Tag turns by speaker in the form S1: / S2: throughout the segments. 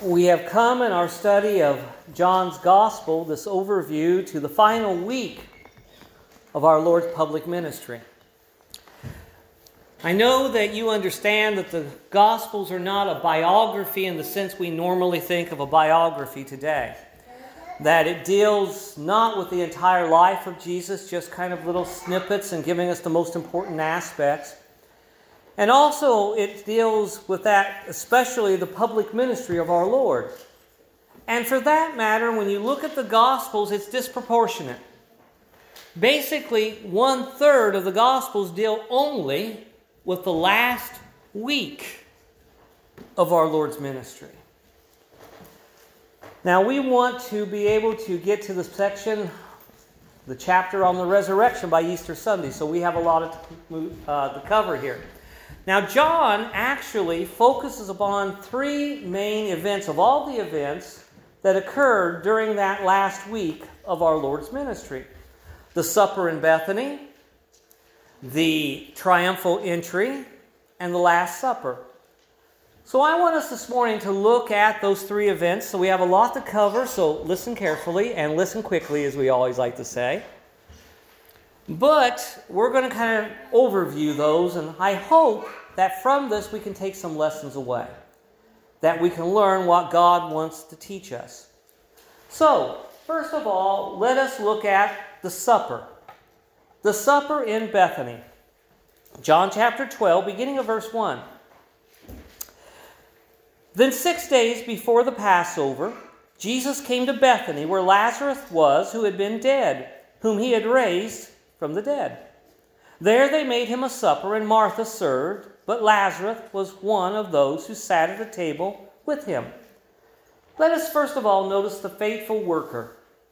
S1: We have come in our study of John's Gospel, this overview, to the final week of our Lord's public ministry. I know that you understand that the Gospels are not a biography in the sense we normally think of a biography today. That it deals not with the entire life of Jesus, just kind of little snippets and giving us the most important aspects. And also it deals with that, especially the public ministry of our Lord. And for that matter, when you look at the Gospels, it's disproportionate. Basically, 1/3 of the Gospels deal only with the last week of our Lord's ministry. Now, we want to be able to get to the section, the chapter on the resurrection by Easter Sunday, so we have a lot to cover here. Now, John actually focuses upon three main events of all the events that occurred during that last week of our Lord's ministry. The supper in Bethany, the triumphal entry, and the Last Supper. So I want us this morning to look at those three events. So we have a lot to cover, so listen carefully and listen quickly, as we always like to say. But we're going to kind of overview those, and I hope that from this we can take some lessons away, that we can learn what God wants to teach us. So, first of all, let us look at the supper. The supper in Bethany. John chapter 12, beginning of verse 1. Then 6 days before the Passover, Jesus came to Bethany, where Lazarus was, who had been dead, whom he had raised from the dead. There they made him a supper, and Martha served, but Lazarus was one of those who sat at the table with him. Let us first of all notice the faithful worker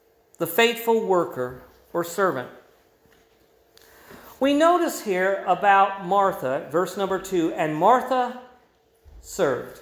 S1: or servant. We notice here about Martha, verse number 2, and Martha served.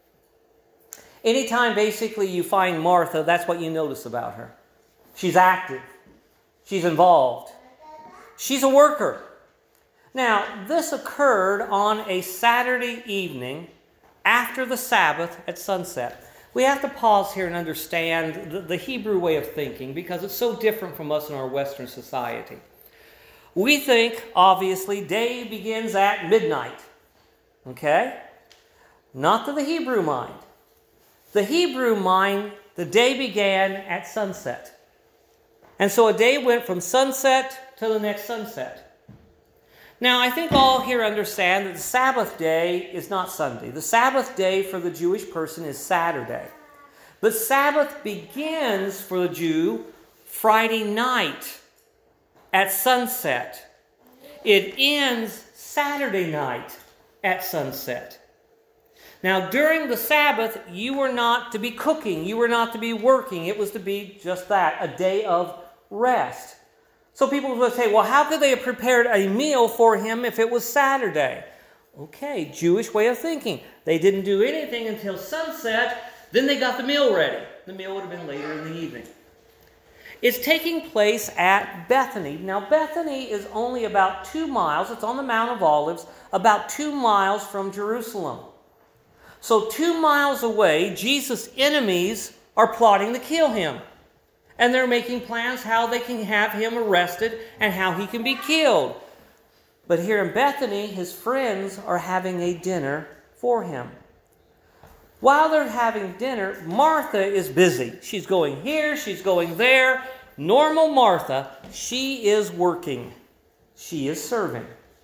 S1: Anytime basically you find Martha, that's what you notice about her. She's active. She's involved. She's a worker. Now, this occurred on a Saturday evening after the Sabbath at sunset. We have to pause here and understand the Hebrew way of thinking because it's so different from us in our Western society. We think, obviously, day begins at midnight. Okay? Not to the Hebrew mind. The Hebrew mind, the day began at sunset. And so a day went from sunset to the next sunset. Now, I think all here understand that the Sabbath day is not Sunday. The Sabbath day for the Jewish person is Saturday. But Sabbath begins for the Jew Friday night at sunset. It ends Saturday night at sunset. Now, during the Sabbath, you were not to be cooking. You were not to be working. It was to be just that, a day of rest. So people would say, well, how could they have prepared a meal for him if it was Saturday? Okay, Jewish way of thinking. They didn't do anything until sunset, then they got the meal ready. The meal would have been later in the evening. It's taking place at Bethany. Now, Bethany is only about 2 miles. It's on the Mount of Olives, about 2 miles from Jerusalem. So 2 miles away, Jesus' enemies are plotting to kill him. And they're making plans how they can have him arrested and how he can be killed. But here in Bethany, his friends are having a dinner for him. While they're having dinner, Martha is busy. She's going here, she's going there. Normal Martha, she is working. She is serving.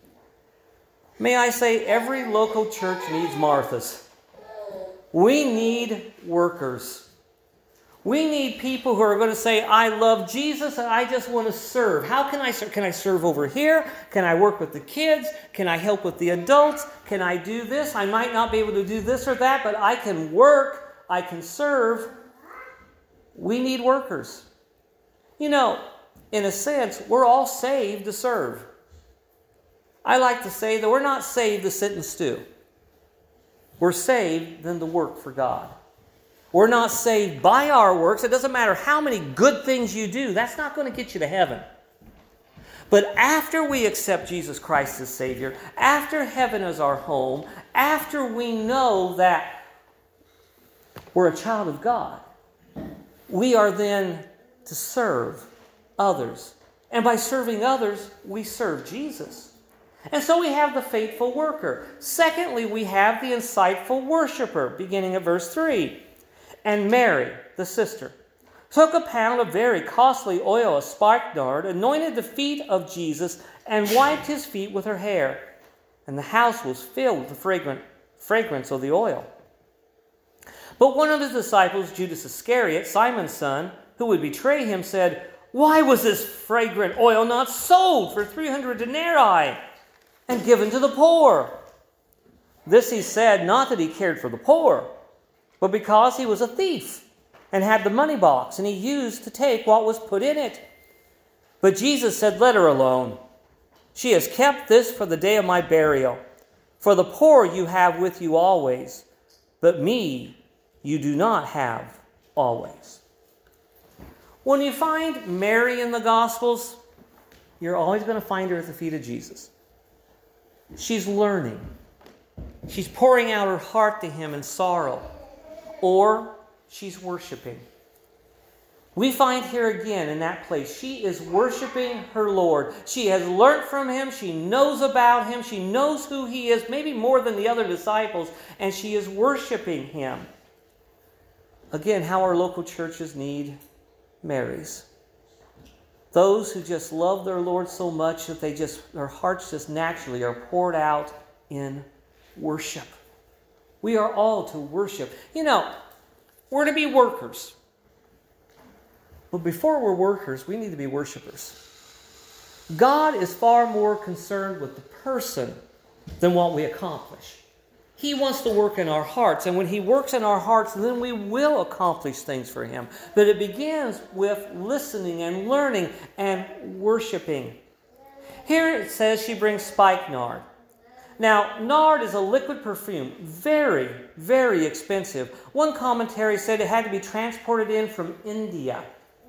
S1: May I say, every local church needs Marthas. We need workers. We need people who are going to say, I love Jesus and I just want to serve. How can I serve? Can I serve over here? Can I work with the kids? Can I help with the adults? Can I do this? I might not be able to do this or that, but I can work. I can serve. We need workers. You know, in a sense, we're all saved to serve. I like to say that we're not saved to sit and stew. We're saved then to work for God. We're not saved by our works. It doesn't matter how many good things you do. That's not going to get you to heaven. But after we accept Jesus Christ as Savior, after heaven is our home, after we know that we're a child of God, we are then to serve others. And by serving others, we serve Jesus. And so we have the faithful worker. Secondly, we have the insightful worshiper, beginning at verse 3. And Mary, the sister, took a pound of very costly oil of spikenard, anointed the feet of Jesus, and wiped his feet with her hair. And the house was filled with the fragrance of the oil. But one of his disciples, Judas Iscariot, Simon's son, who would betray him, said, "Why was this fragrant oil not sold for 300 denarii and given to the poor?" This he said, not that he cared for the poor, but because he was a thief and had the money box, and he used to take what was put in it. But Jesus said, "Let her alone. She has kept this for the day of my burial. For the poor you have with you always, but me you do not have always." When you find Mary in the Gospels, you're always going to find her at the feet of Jesus. She's learning. She's pouring out her heart to him in sorrow. Or she's worshiping. We find here again in that place, she is worshiping her Lord. She has learned from him. She knows about him. She knows who he is, maybe more than the other disciples, and she is worshiping him. Again, how our local churches need Marys. Those who just love their Lord so much that their hearts just naturally are poured out in worship. We are all to worship. We're to be workers. But before we're workers, we need to be worshipers. God is far more concerned with the person than what we accomplish. He wants to work in our hearts, and when he works in our hearts, then we will accomplish things for him. But it begins with listening and learning and worshiping. Here it says she brings spikenard. Now, nard is a liquid perfume, very, very expensive. One commentary said it had to be transported in from India.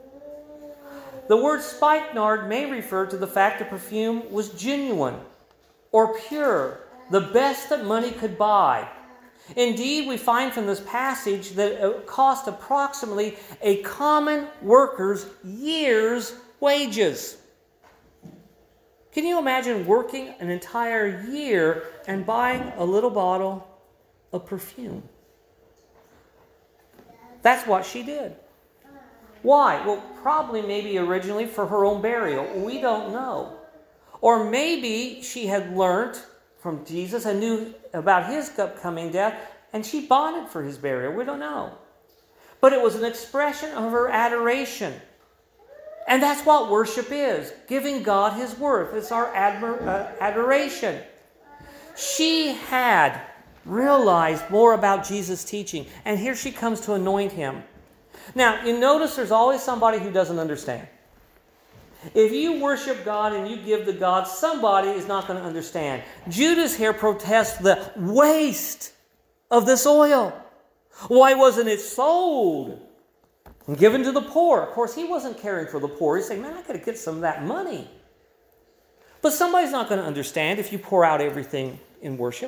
S1: The word spikenard may refer to the fact the perfume was genuine or pure, the best that money could buy. Indeed, we find from this passage that it cost approximately a common worker's year's wages. Can you imagine working an entire year and buying a little bottle of perfume? That's what she did. Why? Well, probably maybe originally for her own burial. We don't know. Or maybe she had learned from Jesus and knew about his upcoming death, and she bought it for his burial. We don't know. But it was an expression of her adoration. And that's what worship is, giving God his worth. It's our adoration. She had realized more about Jesus' teaching, and here she comes to anoint him. Now, you notice there's always somebody who doesn't understand. If you worship God and you give to God, somebody is not going to understand. Judas here protests the waste of this oil. Why wasn't it sold and given to the poor? Of course, he wasn't caring for the poor. He's saying, man, I got to get some of that money. But somebody's not going to understand if you pour out everything in worship.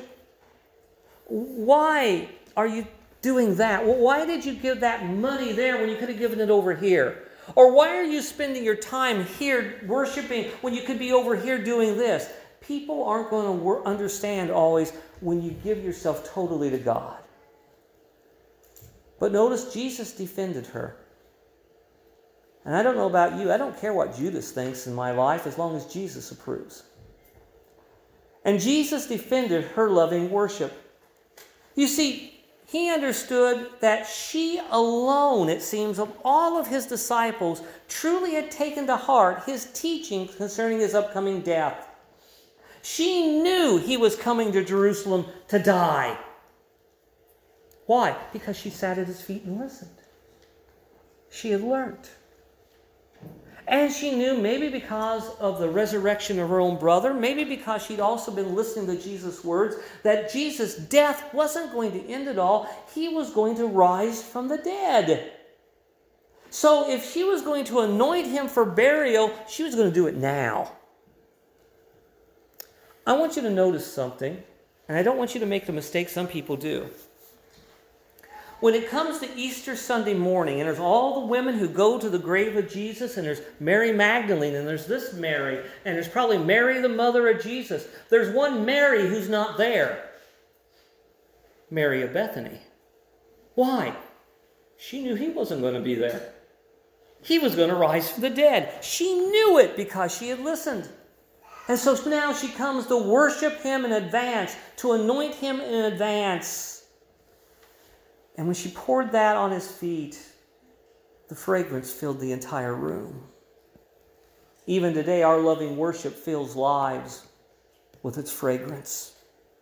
S1: Why are you doing that? Well, why did you give that money there when you could have given it over here? Or why are you spending your time here worshiping when you could be over here doing this? People aren't going to understand always when you give yourself totally to God. But notice Jesus defended her. And I don't know about you, I don't care what Judas thinks in my life as long as Jesus approves. And Jesus defended her loving worship. You see, he understood that she alone, it seems, of all of his disciples, truly had taken to heart his teaching concerning his upcoming death. She knew he was coming to Jerusalem to die. Why? Because she sat at his feet and listened. She had learned. And she knew, maybe because of the resurrection of her own brother, maybe because she'd also been listening to Jesus' words, that Jesus' death wasn't going to end it all. He was going to rise from the dead. So if she was going to anoint him for burial, she was going to do it now. I want you to notice something, and I don't want you to make the mistake some people do. When it comes to Easter Sunday morning, and there's all the women who go to the grave of Jesus, and there's Mary Magdalene, and there's this Mary, and there's probably Mary, the mother of Jesus. There's one Mary who's not there. Mary of Bethany. Why? She knew he wasn't going to be there. He was going to rise from the dead. She knew it because she had listened. And so now she comes to worship him in advance, to anoint him in advance. And when she poured that on his feet, the fragrance filled the entire room. Even today, our loving worship fills lives with its fragrance.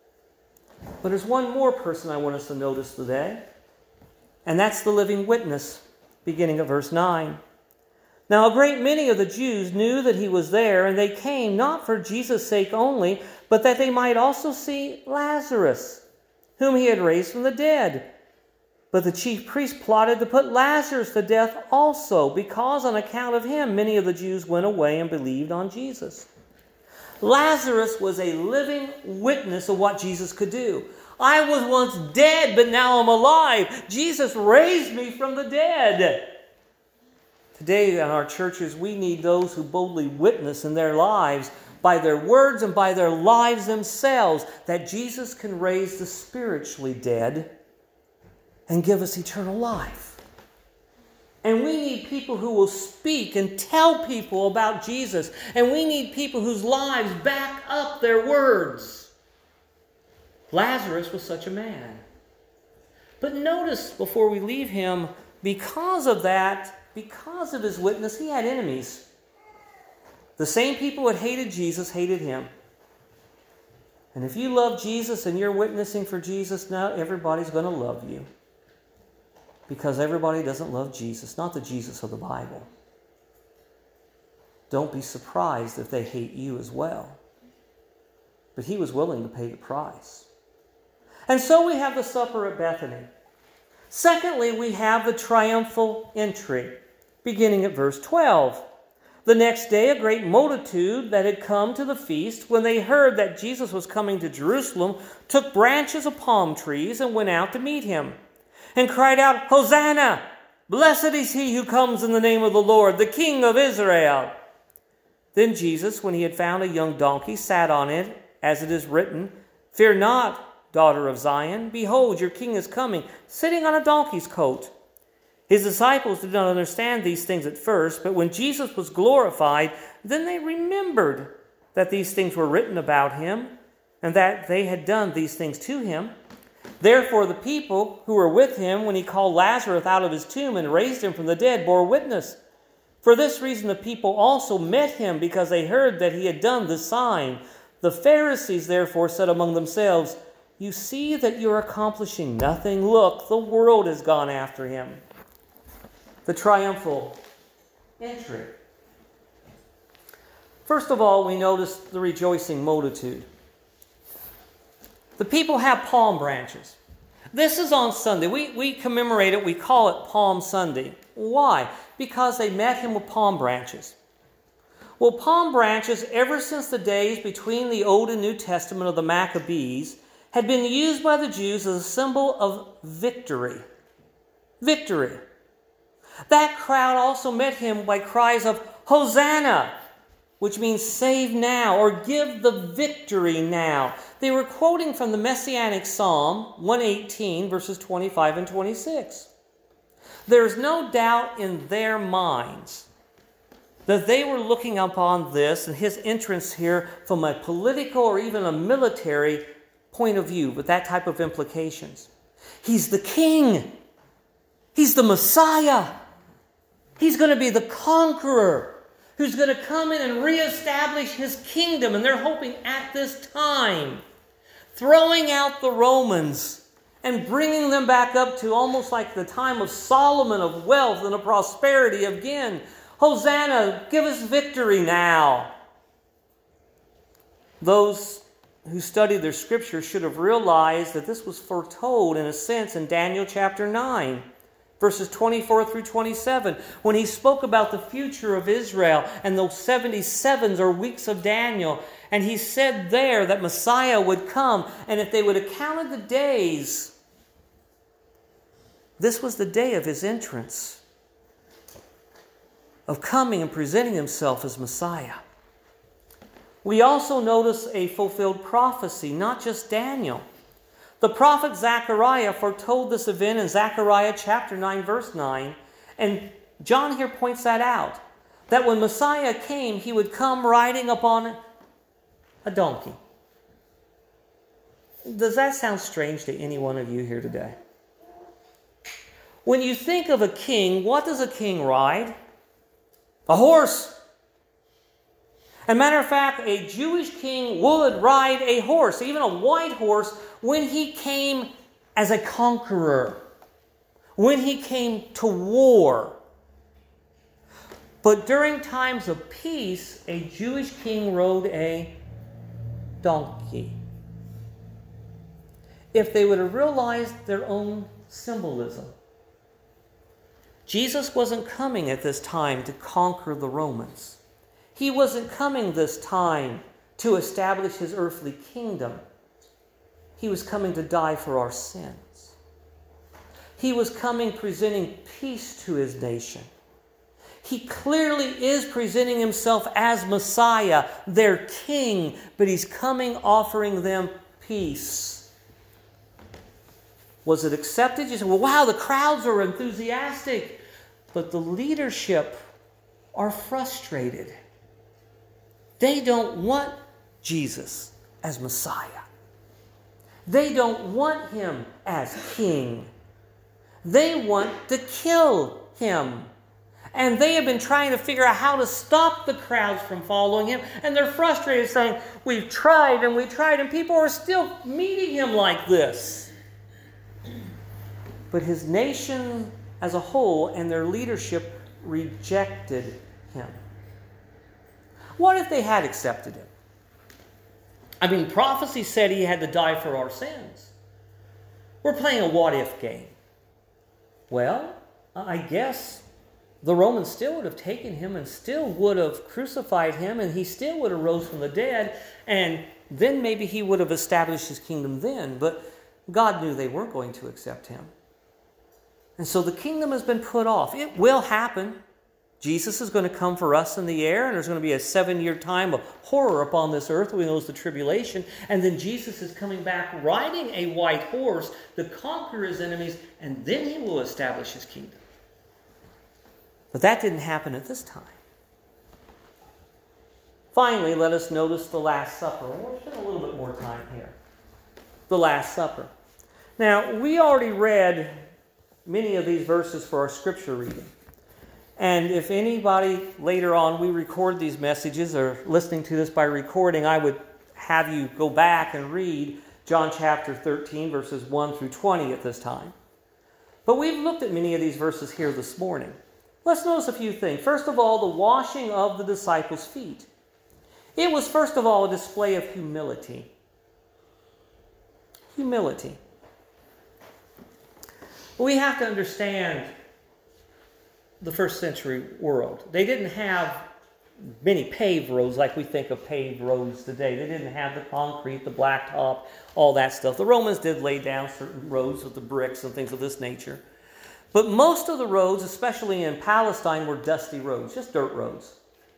S1: But there's one more person I want us to notice today, and that's the living witness, beginning at verse 9. Now a great many of the Jews knew that he was there, and they came not for Jesus' sake only, but that they might also see Lazarus, whom he had raised from the dead. But the chief priests plotted to put Lazarus to death also, because on account of him many of the Jews went away and believed on Jesus. Lazarus was a living witness of what Jesus could do. I was once dead, but now I'm alive. Jesus raised me from the dead. Today in our churches, we need those who boldly witness in their lives, by their words and by their lives themselves, that Jesus can raise the spiritually dead and give us eternal life. And we need people who will speak and tell people about Jesus. And we need people whose lives back up their words. Lazarus was such a man. But notice before we leave him, because of that, because of his witness, he had enemies. The same people who had hated Jesus hated him. And if you love Jesus and you're witnessing for Jesus, now everybody's going to love you. Because everybody doesn't love Jesus, not the Jesus of the Bible. Don't be surprised if they hate you as well. But he was willing to pay the price. And so we have the supper at Bethany. Secondly, we have the triumphal entry, beginning at verse 12. The next day, a great multitude that had come to the feast, when they heard that Jesus was coming to Jerusalem, took branches of palm trees and went out to meet him, and cried out, Hosanna! Blessed is he who comes in the name of the Lord, the King of Israel. Then Jesus, when he had found a young donkey, sat on it, as it is written, Fear not, daughter of Zion. Behold, your king is coming, sitting on a donkey's coat. His disciples did not understand these things at first, but when Jesus was glorified, then they remembered that these things were written about him, and that they had done these things to him. Therefore the people who were with him when he called Lazarus out of his tomb and raised him from the dead bore witness. For this reason the people also met him, because they heard that he had done this sign. The Pharisees therefore said among themselves, You see that you are accomplishing nothing. Look, the world has gone after him. The triumphal entry. First of all, we notice the rejoicing multitude. The people have palm branches. This is on Sunday. We commemorate it. We call it Palm Sunday. Why? Because they met him with palm branches. Well, palm branches, ever since the days between the Old and New Testament of the Maccabees, had been used by the Jews as a symbol of victory. Victory. That crowd also met him by cries of Hosanna, which means save now, or give the victory now. They were quoting from the Messianic Psalm 118, verses 25 and 26. There's no doubt in their minds that they were looking upon this and his entrance here from a political or even a military point of view, with that type of implications. He's the king. He's the Messiah. He's going to be the conqueror who's going to come in and reestablish his kingdom. And they're hoping at this time, throwing out the Romans and bringing them back up to almost like the time of Solomon, of wealth and of prosperity again. Hosanna, give us victory now. Those who studied their scripture should have realized that this was foretold in a sense in Daniel chapter 9. Verses 24 through 27, when he spoke about the future of Israel and those 77s or weeks of Daniel. And he said there that Messiah would come, and if they would have counted the days This was the day of his entrance, of coming and presenting himself as Messiah. We also notice a fulfilled prophecy, not just Daniel. The prophet Zechariah foretold this event in Zechariah chapter 9, verse 9. And John here points that out, that when Messiah came, he would come riding upon a donkey. Does that sound strange to any one of you here today? When you think of a king, what does a king ride? A horse. As a matter of fact, a Jewish king would ride a horse, even a white horse, when he came as a conqueror, when he came to war. But during times of peace, a Jewish king rode a donkey. If they would have realized their own symbolism. Jesus wasn't coming at this time to conquer the Romans. He wasn't coming this time to establish his earthly kingdom. He was coming to die for our sins. He was coming presenting peace to his nation. He clearly is presenting himself as Messiah, their king, but he's coming offering them peace. Was it accepted? You say, well, wow, the crowds are enthusiastic, but the leadership are frustrated. They don't want Jesus as Messiah. They don't want him as king. They want to kill him. And they have been trying to figure out how to stop the crowds from following him. And they're frustrated, saying, we've tried, and people are still meeting him like this. But his nation as a whole and their leadership rejected him. What if they had accepted him? I mean, prophecy said he had to die for our sins. We're playing a what-if game. Well, I guess the Romans still would have taken him and still would have crucified him, and he still would have rose from the dead, and then maybe he would have established his kingdom then. But God knew they weren't going to accept him. And so the kingdom has been put off. It will happen. Jesus is going to come for us in the air, and there's going to be a 7-year time of horror upon this earth. We know it's the tribulation. And then Jesus is coming back riding a white horse to conquer his enemies, and then he will establish his kingdom. But that didn't happen at this time. Finally, let us notice the Last Supper. We'll spend a little bit more time here. The Last Supper. Now, we already read many of these verses for our scripture reading. And if anybody later on, we record these messages or listening to this by recording, I would have you go back and read John chapter 13, verses 1 through 20 at this time. But we've looked at many of these verses here this morning. Let's notice a few things. First of all, the washing of the disciples' feet. It was, first of all, a display of humility. Humility. We have to understand the first century world. They didn't have many paved roads like we think of paved roads today. They didn't have the concrete, the blacktop, all that stuff. The Romans did lay down certain roads with the bricks and things of this nature. But most of the roads, especially in Palestine, were dusty roads, just dirt roads.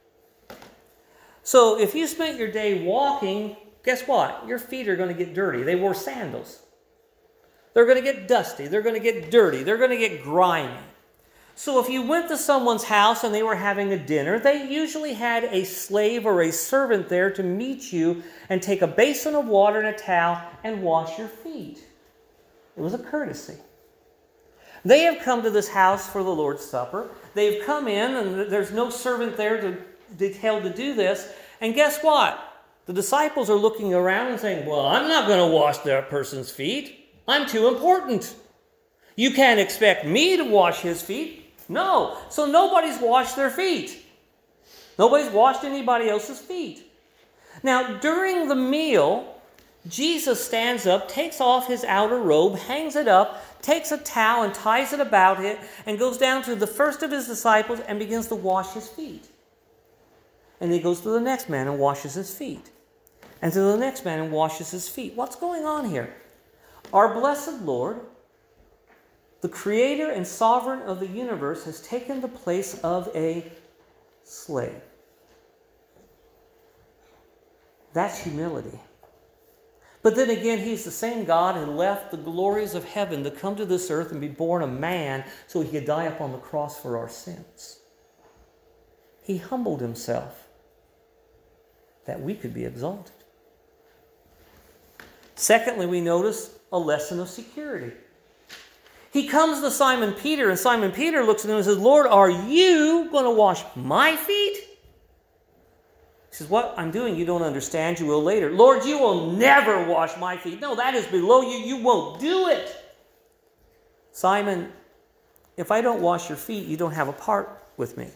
S1: So if you spent your day walking, guess what? Your feet are going to get dirty. They wore sandals. They're going to get dusty. They're going to get dirty. They're going to get grimy. So if you went to someone's house and they were having a dinner, they usually had a slave or a servant there to meet you and take a basin of water and a towel and wash your feet. It was a courtesy. They have come to this house for the Lord's Supper. They've come in and there's no servant there detailed to do this. And guess what? The disciples are looking around and saying, well, I'm not going to wash that person's feet. I'm too important. You can't expect me to wash his feet. No. So nobody's washed their feet. Nobody's washed anybody else's feet. Now, during the meal, Jesus stands up, takes off his outer robe, hangs it up, takes a towel and ties it about it, and goes down to the first of his disciples and begins to wash his feet. And he goes to the next man and washes his feet. And to the next man and washes his feet. What's going on here? Our blessed Lord The creator and sovereign of the universe has taken the place of a slave. That's humility. But then again, he's the same God who left the glories of heaven to come to this earth and be born a man so he could die upon the cross for our sins. He humbled himself that we could be exalted. Secondly, we notice a lesson of security. He comes to Simon Peter, and Simon Peter looks at him and says, Lord, are you going to wash my feet? He says, what I'm doing you don't understand. You will later. Lord, you will never wash my feet. No, that is below you. You won't do it. Simon, if I don't wash your feet, you don't have a part with me.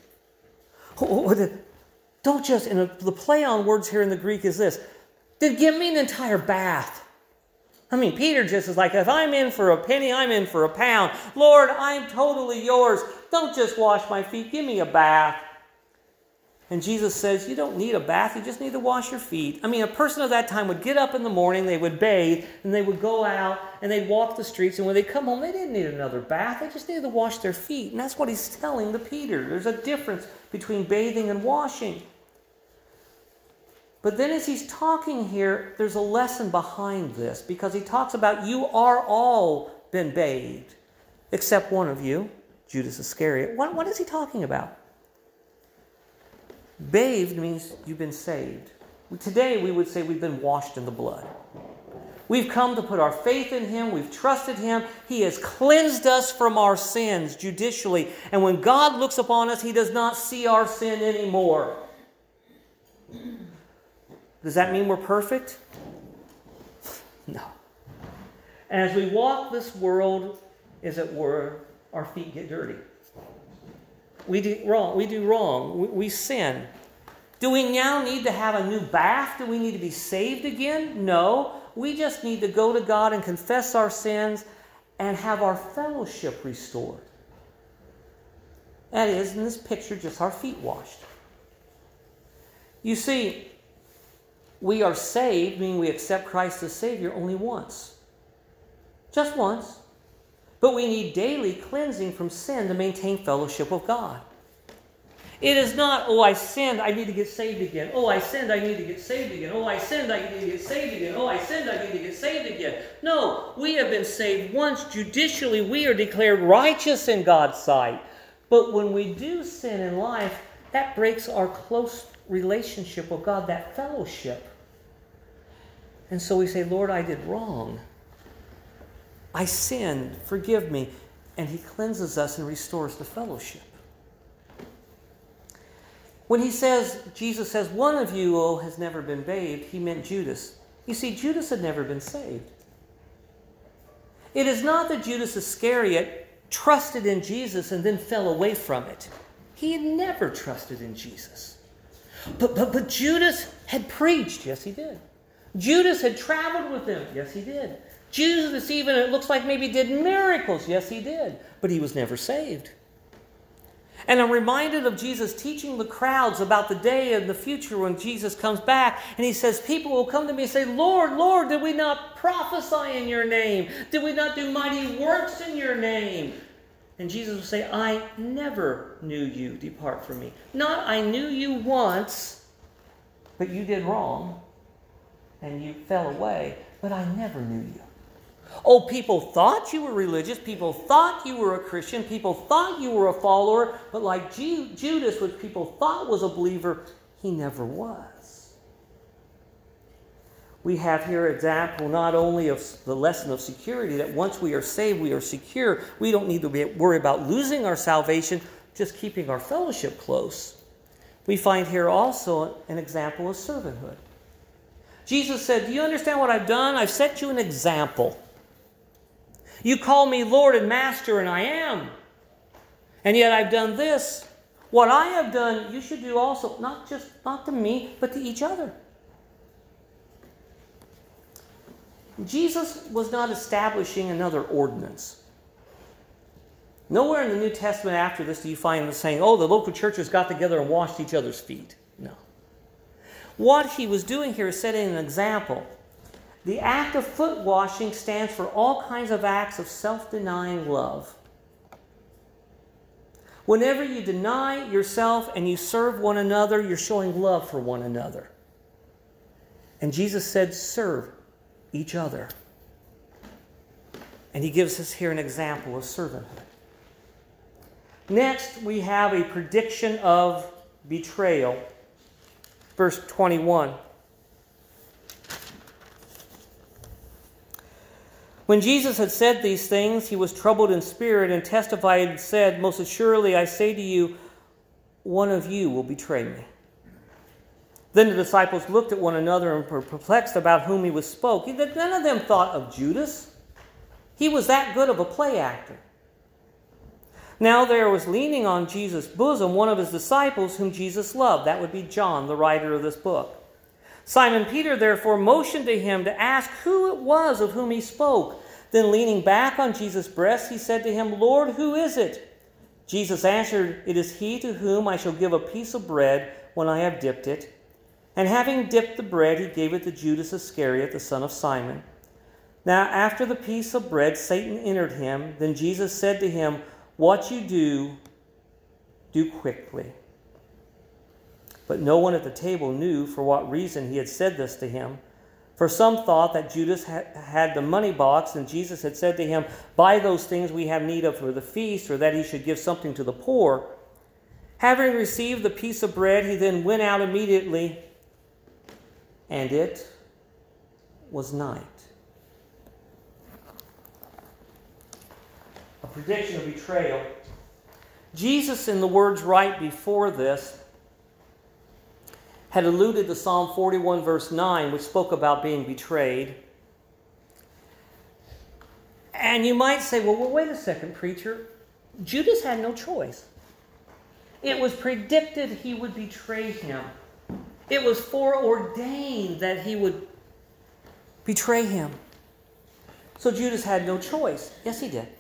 S1: Don't just, and the play on words here in the Greek is this. Then give me an entire bath. I mean, Peter just is like, if I'm in for a penny, I'm in for a pound. Lord, I'm totally yours. Don't just wash my feet. Give me a bath. And Jesus says, you don't need a bath. You just need to wash your feet. I mean, a person of that time would get up in the morning, they would bathe, and they would go out, and they'd walk the streets. And when they come home, they didn't need another bath. They just needed to wash their feet. And that's what he's telling to Peter. There's a difference between bathing and washing. But then as he's talking here, there's a lesson behind this, because he talks about you are all been bathed, except one of you, Judas Iscariot. What is he talking about? Bathed means you've been saved. Today we would say we've been washed in the blood. We've come to put our faith in him. We've trusted him. He has cleansed us from our sins judicially. And when God looks upon us, he does not see our sin anymore. Does that mean we're perfect? No. And as we walk this world, as it were, our feet get dirty. We do wrong. We sin. Do we now need to have a new bath? Do we need to be saved again? No. We just need to go to God and confess our sins and have our fellowship restored. That is, in this picture, just our feet washed. You see, we are saved, meaning we accept Christ as Savior, only once. Just once. But we need daily cleansing from sin to maintain fellowship with God. It is not, oh, I sinned, I need to get saved again. Oh, I sinned, I need to get saved again. Oh, I sinned, I need to get saved again. Oh, I sinned, I need to get saved again. No, we have been saved once. Judicially, we are declared righteous in God's sight. But when we do sin in life, that breaks our close relationship with God, that fellowship. And so we say, Lord, I did wrong. I sinned. Forgive me. And he cleanses us and restores the fellowship. When Jesus says, one of you has never been bathed, he meant Judas. You see, Judas had never been saved. It is not that Judas Iscariot trusted in Jesus and then fell away from it. He had never trusted in Jesus. But Judas had preached. Yes, he did. Judas had traveled with him. Yes, he did. Judas even, it looks like, maybe did miracles. Yes, he did. But he was never saved. And I'm reminded of Jesus teaching the crowds about the day in the future when Jesus comes back. And he says, people will come to me and say, Lord, Lord, did we not prophesy in your name? Did we not do mighty works in your name? And Jesus will say, I never knew you. Depart from me. Not I knew you once, but you did wrong. And you fell away, but I never knew you. Oh, people thought you were religious. People thought you were a Christian. People thought you were a follower. But like Judas, which people thought was a believer, he never was. We have here an example not only of the lesson of security, that once we are saved, we are secure. We don't need to worry about losing our salvation, just keeping our fellowship close. We find here also an example of servanthood. Jesus said, do you understand what I've done? I've set you an example. You call me Lord and Master, and I am. And yet I've done this. What I have done, you should do also, not to me, but to each other. Jesus was not establishing another ordinance. Nowhere in the New Testament after this do you find the saying, oh, the local churches got together and washed each other's feet. No. What he was doing here is setting an example. The act of foot washing stands for all kinds of acts of self-denying love. Whenever you deny yourself and you serve one another, you're showing love for one another. And Jesus said, serve each other. And he gives us here an example of servanthood. Next, we have a prediction of betrayal. Verse 21. When Jesus had said these things, he was troubled in spirit and testified and said, most assuredly I say to you, one of you will betray me. Then the disciples looked at one another and were perplexed about whom he was spoke. None of them thought of Judas. He was that good of a play actor. Now there was leaning on Jesus' bosom one of his disciples whom Jesus loved. That would be John, the writer of this book. Simon Peter therefore motioned to him to ask who it was of whom he spoke. Then leaning back on Jesus' breast, he said to him, Lord, who is it? Jesus answered, it is he to whom I shall give a piece of bread when I have dipped it. And having dipped the bread, he gave it to Judas Iscariot, the son of Simon. Now after the piece of bread, Satan entered him. Then Jesus said to him, what you do, do quickly. But no one at the table knew for what reason he had said this to him. For some thought that Judas had the money box, and Jesus had said to him, buy those things we have need of for the feast, or that he should give something to the poor. Having received the piece of bread, he then went out immediately, and it was night. A prediction of betrayal. Jesus, in the words right before this, had alluded to Psalm 41 verse 9, which spoke about being betrayed. And you might say, well, wait a second, preacher. Judas had no choice. It was predicted he would betray him. It was foreordained that he would betray him. So Judas had no choice. Yes, he did.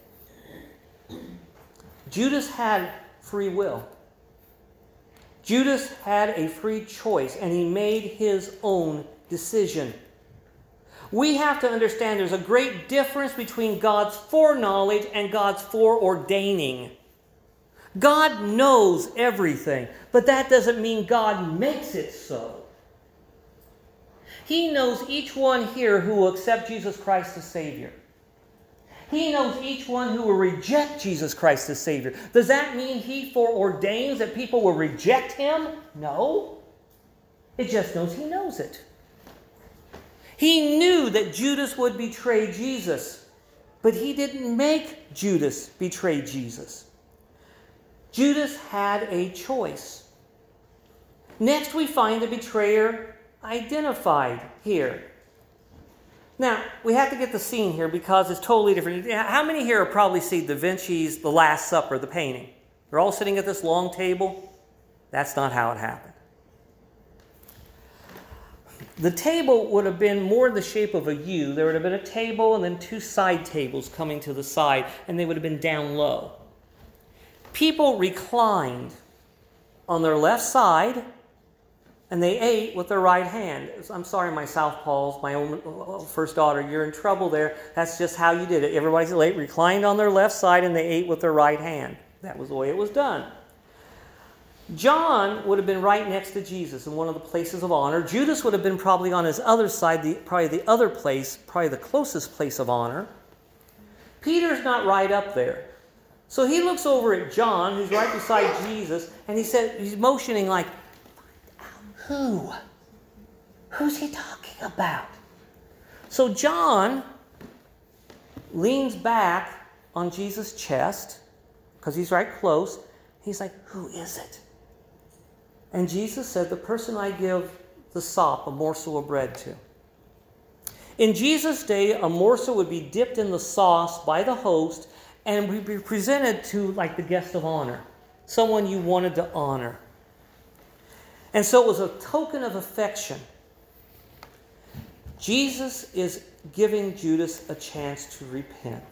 S1: Judas had free will. Judas had a free choice, and he made his own decision. We have to understand there's a great difference between God's foreknowledge and God's foreordaining. God knows everything, but that doesn't mean God makes it so. He knows each one here who will accept Jesus Christ as Savior. He knows each one who will reject Jesus Christ as Savior. Does that mean he foreordains that people will reject him? No. It just knows he knows it. He knew that Judas would betray Jesus, but he didn't make Judas betray Jesus. Judas had a choice. Next, we find the betrayer identified here. Now, we have to get the scene here because it's totally different. How many here have probably seen Da Vinci's The Last Supper, the painting? They're all sitting at this long table. That's not how it happened. The table would have been more in the shape of a U. There would have been a table and then two side tables coming to the side, and they would have been down low. People reclined on their left side, and they ate with their right hand. I'm sorry, my southpaws, my own first daughter, you're in trouble there. That's just how you did it. Everybody reclined on their left side, and they ate with their right hand. That was the way it was done. John would have been right next to Jesus in one of the places of honor. Judas would have been probably on his other side, probably the closest place of honor. Peter's not right up there. So he looks over at John, who's right beside Jesus, and he's motioning like, who? Who's he talking about? So John leans back on Jesus' chest, because he's right close. He's like, who is it? And Jesus said, the person I give the sop, a morsel of bread to. In Jesus' day, a morsel would be dipped in the sauce by the host and would be presented to like the guest of honor, someone you wanted to honor. And so it was a token of affection. Jesus is giving Judas a chance to repent.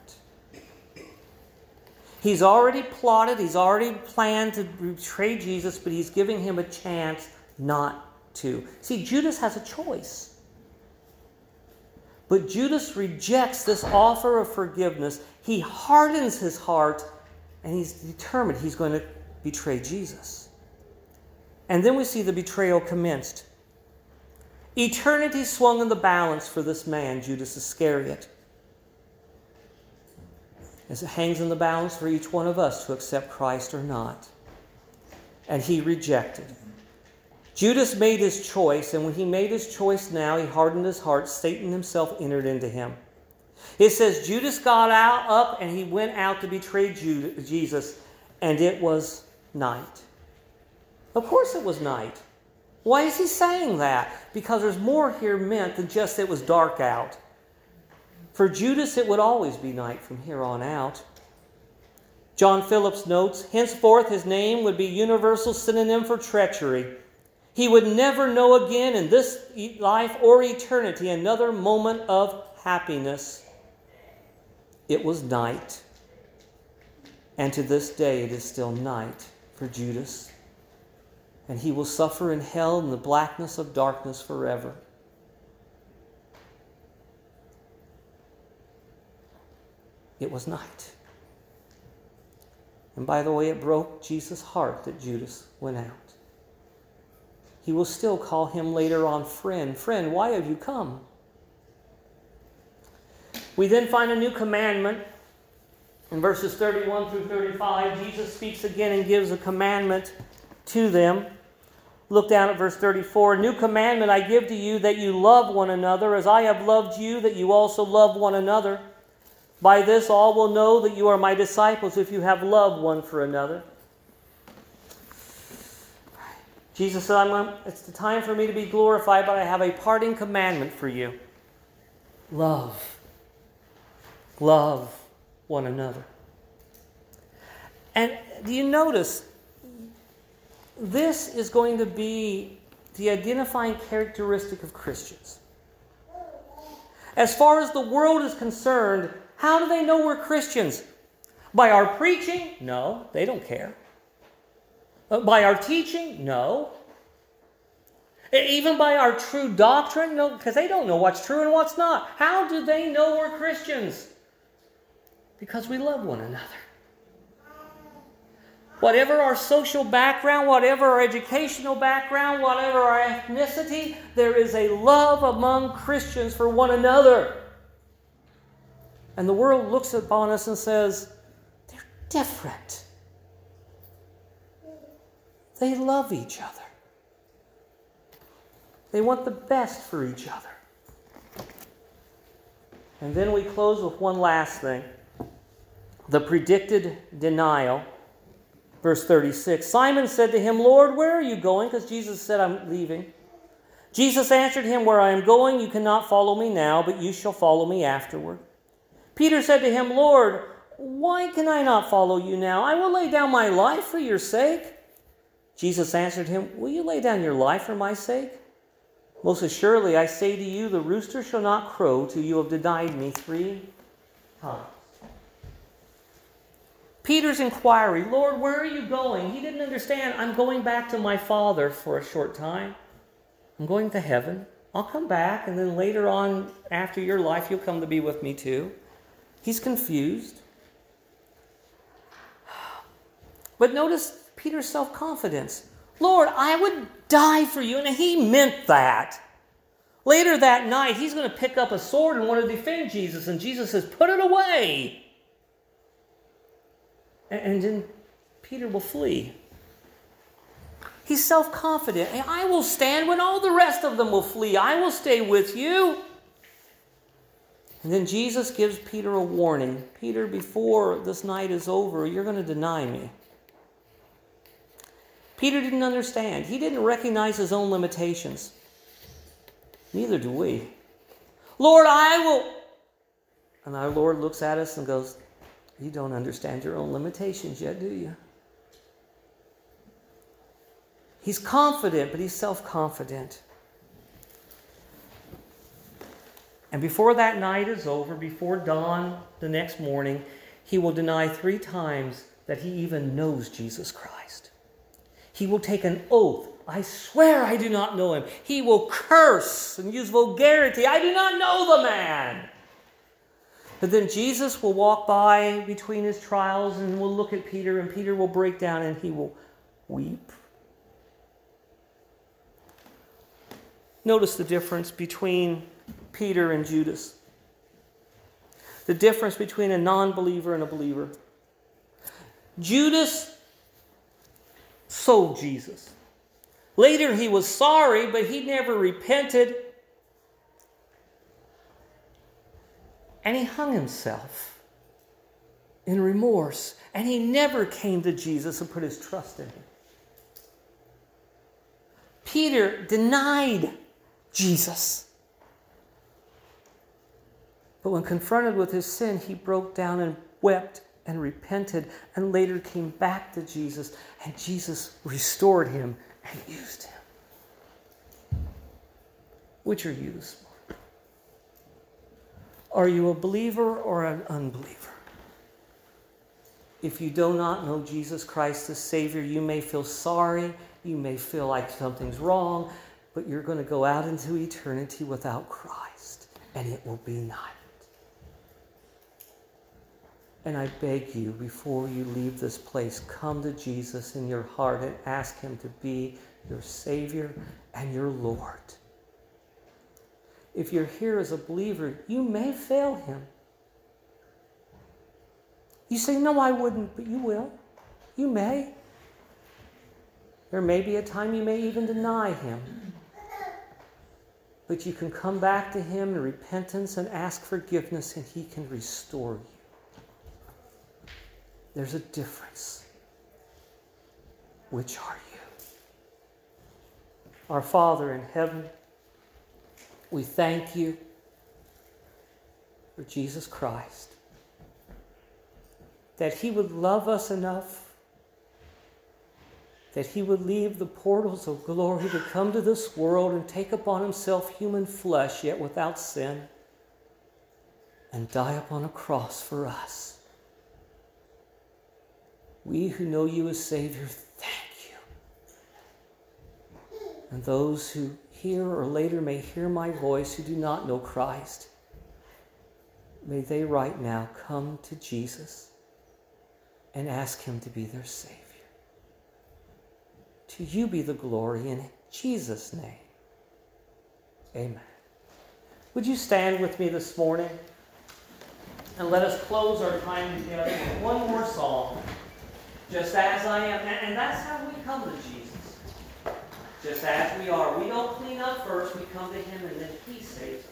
S1: He's already plotted, he's already planned to betray Jesus, but he's giving him a chance not to. See, Judas has a choice. But Judas rejects this offer of forgiveness. He hardens his heart, and he's determined he's going to betray Jesus. And then we see the betrayal commenced. Eternity swung in the balance for this man, Judas Iscariot, as it hangs in the balance for each one of us to accept Christ or not. And he rejected. Judas made his choice, and when he made his choice now, he hardened his heart. Satan himself entered into him. It says Judas got up and he went out to betray Jesus, and it was night. Of course it was night. Why is he saying that? Because there's more here meant than just it was dark out. For Judas, it would always be night from here on out. John Phillips notes, henceforth his name would be universal synonym for treachery. He would never know again in this life or eternity another moment of happiness. It was night. And to this day it is still night for Judas. And he will suffer in hell in the blackness of darkness forever. It was night. And by the way, it broke Jesus' heart that Judas went out. He will still call him later on friend. Friend, why have you come? We then find a new commandment. In verses 31 through 35, Jesus speaks again and gives a commandment to them. Look down at verse 34. A new commandment I give to you, that you love one another, as I have loved you, that you also love one another. By this all will know that you are my disciples, if you have love one for another. Jesus said, it's the time for me to be glorified, but I have a parting commandment for you. Love. Love one another. And do you notice, this is going to be the identifying characteristic of Christians. As far as the world is concerned, how do they know we're Christians? By our preaching? No, they don't care. By our teaching? No. Even by our true doctrine? No, because they don't know what's true and what's not. How do they know we're Christians? Because we love one another. Whatever our social background, whatever our educational background, whatever our ethnicity, there is a love among Christians for one another. And the world looks upon us and says, they're different. They love each other. They want the best for each other. And then we close with one last thing. The predicted denial. Verse 36. Simon said to him, Lord, where are you going? Because Jesus said, I'm leaving. Jesus answered him, where I am going, you cannot follow me now, but you shall follow me afterward. Peter said to him, Lord, why can I not follow you now? I will lay down my life for your sake. Jesus answered him, will you lay down your life for my sake? Most assuredly, I say to you, the rooster shall not crow till you have denied me 3 times. Peter's inquiry, Lord, where are you going? He didn't understand. I'm going back to my Father for a short time. I'm going to heaven. I'll come back, and then later on, after your life, you'll come to be with me too. He's confused. But notice Peter's self-confidence. Lord, I would die for you. And he meant that. Later that night, he's going to pick up a sword and want to defend Jesus. And Jesus says, put it away. And then Peter will flee. He's self-confident. I will stand when all the rest of them will flee. I will stay with you. And then Jesus gives Peter a warning. Peter, before this night is over, you're going to deny me. Peter didn't understand. He didn't recognize his own limitations. Neither do we. Lord, I will. And our Lord looks at us and goes, you don't understand your own limitations yet, do you? He's confident, but he's self-confident. And before that night is over, before dawn the next morning, he will deny 3 times that he even knows Jesus Christ. He will take an oath I swear I do not know him. He will curse and use vulgarity. I do not know the man. But then Jesus will walk by between his trials and will look at Peter, and Peter will break down and he will weep. Notice the difference between Peter and Judas. The difference between a non-believer and a believer. Judas sold Jesus. Later he was sorry, but he never repented. And he hung himself in remorse. And he never came to Jesus and put his trust in him. Peter denied Jesus. But when confronted with his sin, he broke down and wept and repented and later came back to Jesus. And Jesus restored him and used him. Which are you this morning? Are you a believer or an unbeliever? If you do not know Jesus Christ as Savior, you may feel sorry, you may feel like something's wrong, but you're going to go out into eternity without Christ, and it will be night. And I beg you, before you leave this place, come to Jesus in your heart and ask him to be your Savior and your Lord. If you're here as a believer, you may fail him. You say, no, I wouldn't, but you will. You may. There may be a time you may even deny him. But you can come back to him in repentance and ask forgiveness, and he can restore you. There's a difference. Which are you? Our Father in heaven, we thank you for Jesus Christ, that he would love us enough, that he would leave the portals of glory to come to this world and take upon himself human flesh, yet without sin, and die upon a cross for us. We who know you as Savior, thank you. And those who hear or later may hear my voice who do not know Christ, may they right now come to Jesus and ask him to be their Savior. To you be the glory in Jesus' name. Amen. Would you stand with me this morning and let us close our time together with one more song. Just as I am. And that's how we come to Jesus. Just as we are. We don't clean up first. We come to him and then he saves us.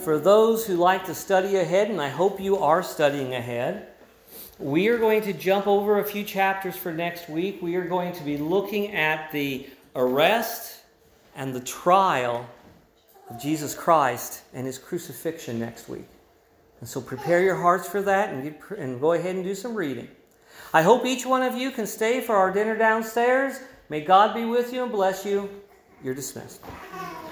S1: For those who like to study ahead, and I hope you are studying ahead, we are going to jump over a few chapters for next week. We are going to be looking at the arrest and the trial of Jesus Christ and His crucifixion next week. And so prepare your hearts for that and go ahead and do some reading. I hope each one of you can stay for our dinner downstairs. May God be with you and bless you. You're dismissed.